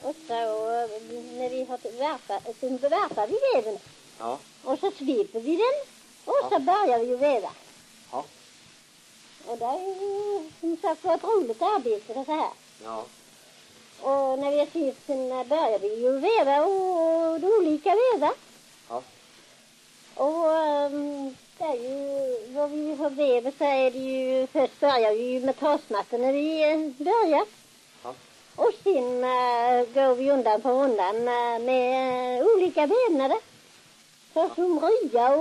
Och så när vi har värpar vi väven. Ja. Och så sveper vi den. Och så börjar vi väva. Ja. Och det är ju som sagt var ett roligt arbete det så här. Ja. Och när vi har svept sen börjar vi ju väva och olika vävar. Ja. Och det är ju, vad vi har vävat så är det ju, först börjar vi ju med trasmattan när vi börjar. Ja. Och sen går vi undan för undan med olika vävnader. Så som rya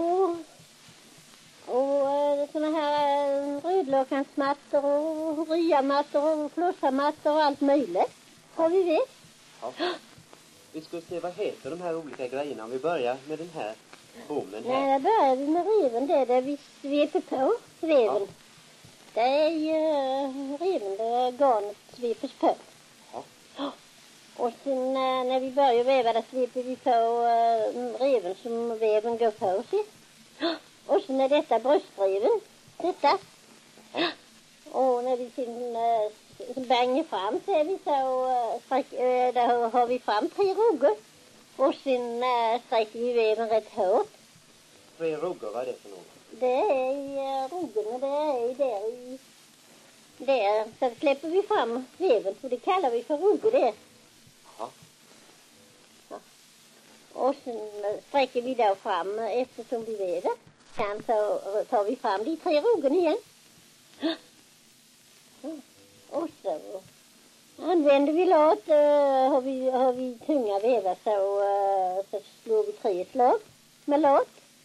och såna här rödlakansmattor och ryamattor och flossamattor och allt möjligt. Har vi vet. Ja. Vi ska se vad heter de här olika grejerna om vi börjar med den här bommen här. Nej, börjar vi med reven, det är där vi sveper på reven. Ja. Det är ju reven där garnet svepes på. Ja. Och sen när vi börjar väva där sveper vi på reven som väven går på sig. Och sen är detta bröstreven. Detta. Ja. Och när vi sen bänger fram så är vi så där har vi fram 3 roggar. Och sen sträcker vi väven rätt hårt. 3 roggar, vad är det för något? Det är i roggen och det är där i... Där, så släpper vi fram väven och det kallar vi för roggar det. Ja. Ja. Och sen sträcker vi då fram eftersom vi väver. Sen så tar vi fram de 3 roggen igen. Och så använder vi låt, har vi tunga vävar så slår vi 3 slag med låt.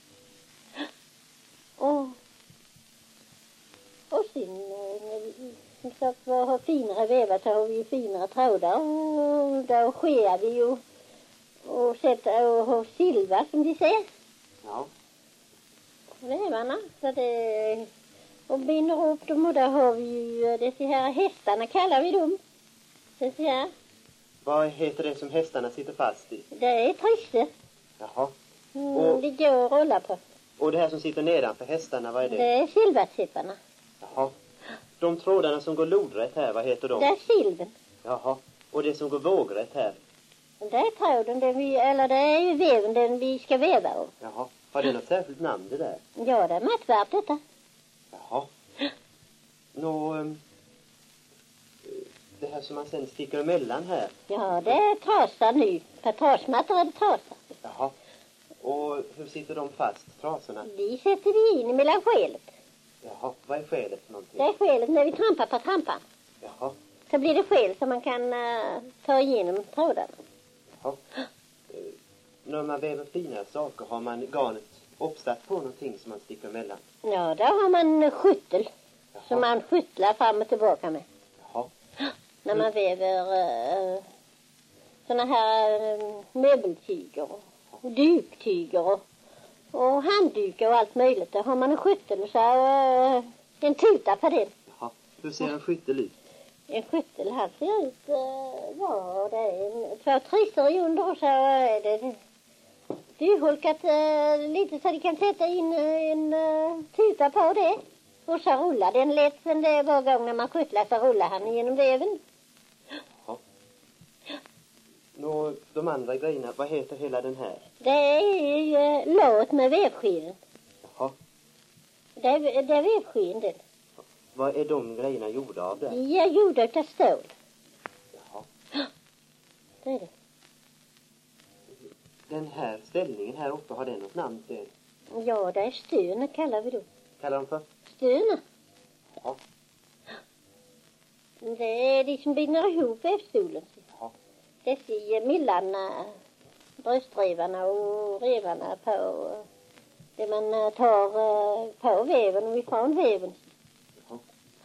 Och sen när vi som sagt har finare vävar så har vi finare trådar och då sker vi ju och sätter och har silva som de säger. Ja. Vävarna så det och binder upp dem och där har vi ju dessa här hästarna kallar vi dem. Dessa här. Vad heter det som hästarna sitter fast i? Det är trisse. Jaha. Det går att rulla på. Och det här som sitter nedanför hästarna, vad är det? Det är silversipparna. Jaha. De trådarna som går lodrätt här, vad heter de? Det är silven. Jaha. Och det som går vågrätt här? Det är tråden, det är ju väven den vi ska väva av. Jaha. Har det något särskilt namn det där? Ja, det är mattvärt detta. Jaha. Det här som man sen sticker emellan här. Ja, det är trasar nu. På trasmattor är det trasar. Jaha. Och hur sitter de fast, trasorna? De sätter vi in mellan skälet. Jaha, vad är skälet för någonting? Det är skälet när vi trampar på trampan. Jaha. Så blir det skäl så man kan ta igenom trådarna. Jaha. När man väver fina saker har man garnet uppsatt på någonting som man sticker emellan. Ja, där har man skyttel. Som man skyttlar fram och tillbaka med. Jaha. När man väver såna här möbeltyger och duktyger och handdukar och allt möjligt. Där har man en skyttel och så en tuta på den. Jaha. Hur ser en skyttel ut? En skyttel här ser ut, ja det är 2 trissor i under och så är det dyrholkat lite så de kan sätta in en tuta på det. Och så rullar den lätt, sen det var gång när man skyttlar så rullar han genom väven. Ja. Nå, de andra grejerna, vad heter hela den här? Det är ju låt med vävskeden. Jaha. Det är vävskeden den. Vad är de grejerna gjorda av där? De är gjorda av stål. Jaha. Det är det. Den här ställningen här uppe, har den något namn till? Ja, det är stöna kallar vi då. Kallar de för? Stöna. Ja. Det är de som binder ihop vävstolen. Ja. Dessa mellan bröstrevarna och revarna på det man tar på väven och ifrån väven. Ja.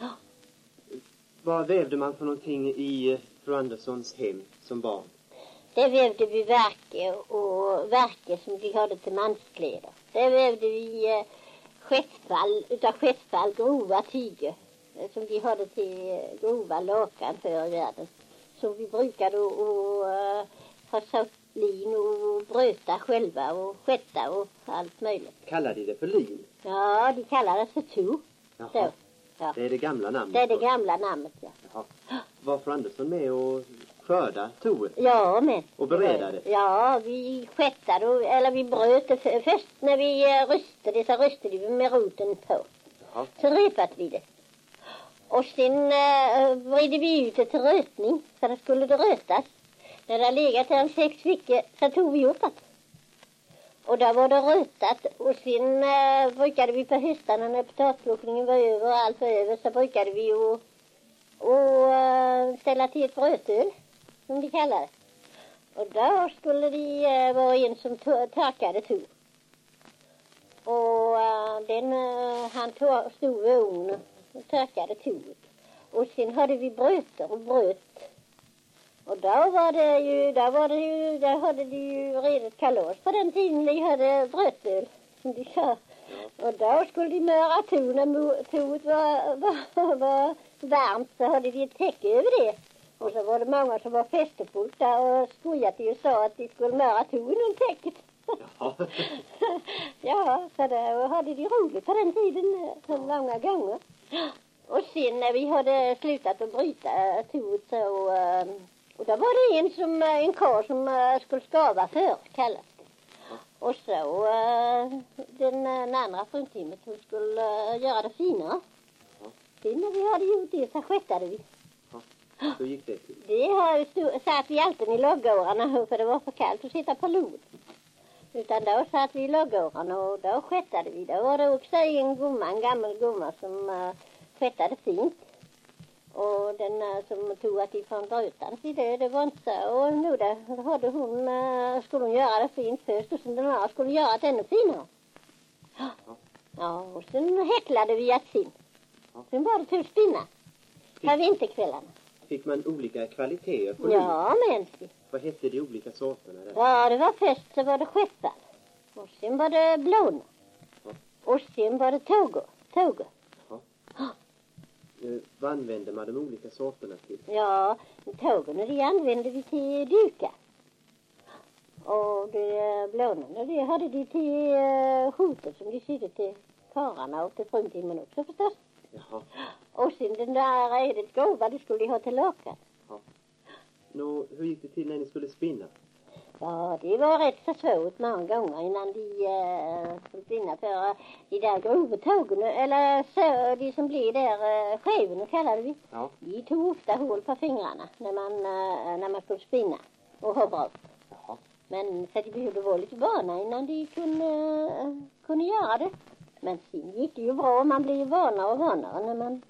Vad vävde man för någonting i fru Anderssons hem som barn? Det vävde vi verke som vi hade till manskläder. Det vävde vi skeppsfall grova tyger som vi hade till grova lakan förr i världen. Som vi brukade ha satt lin och bröta själva och skätta och allt möjligt. Kallar de det för lin? Ja, de kallar det för to. Jaha. Ja. Det är det gamla namnet? Det är det gamla namnet, ja. Jaha. Var fru Andersson med och skörda toet Ja, men. och bereda det? Ja, vi skättade, eller vi bröt det först när vi röstade, så röstade vi med roten på. Ja. Sen repade vi det. Och sen vred vi ut det till rötning, så det skulle det rötas. När det legat en 6 veckor så tog vi upp det. Och där var det rötat. Och sen brukade vi på höstarna när potatplockningen var över och allt var över, så brukade vi och ställa till ett brötöl, som de kallar det. Och där skulle det vara en som torkade to. Och han stod vid ugnen och torkade toet. Och sen hade vi bröter och bröt. Och där hade de ju redan kalas på den tiden de hade brötöl, som de sa. Och då skulle de möra to när toet var varmt, så hade de ett täcke över det. Och så var det många som var festefullt där och skojade och sa att de skulle möra to inom täcket. Ja. Ja, så där hade de roligt på den tiden, så många gånger. Och sen när vi hade slutat att bryta toet så... Och då var det en karl som skulle skava för, kallas det. Och så den andra fruntimmet som skulle göra det finare. Sen när vi hade gjort det så sköttade vi. Hur gick det till? Det satt vi alltid i låggårarna för det var för kallt att sitta på lod. Utan då satt vi i låggårarna och då sköttade vi. Då var det också en gammal gumma som sköttade fint. Och den som tog att ifrån brötan, det var inte så. Och nu där hade skulle hon göra det fint först och sen den andra skulle göra det ännu finare. Ja, och sen häcklade vi att sin. Sen var det till att spinna. På vinterkvällarna. Fick man olika kvaliteter på Ja, men. Vad hette de olika sorterna där? Ja, det var först så var det skeppar. Och sen var det blåna. Och sen var det tågor. Vad använde man de olika sorterna till? Ja, tågorna de använde vi till dukar. Och det blåna det hade de till skjuter som de sydde till kararna och till fruntimmen också förstås. Jaha. Och sen den där redet gåva det skulle de ha till lakan. Ja. Nå, hur gick det till när ni skulle spinna? Ja, det var rätt så svårt många gånger innan de skulle spinna för de där grovetågorna, eller så, de som blir där skevorna kallade vi. Ja. De tog ofta hål på fingrarna när man skulle spinna och ha bra. Jaha. Men så de behövde vara lite vana innan de kunde göra det. Men sen gick det ju bra, man blev ju vanare och vanare när man...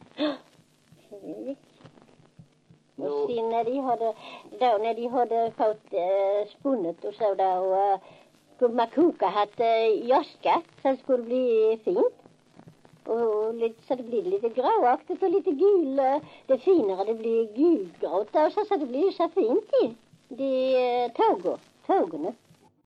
Och sen när de hade fått spunnet och så där och skulle man koka hatt joska så det skulle bli fint. Och så det blir lite gråaktigt och lite gul. Det finare det blir gulgrått och så det blir så fint i. Det tågorna.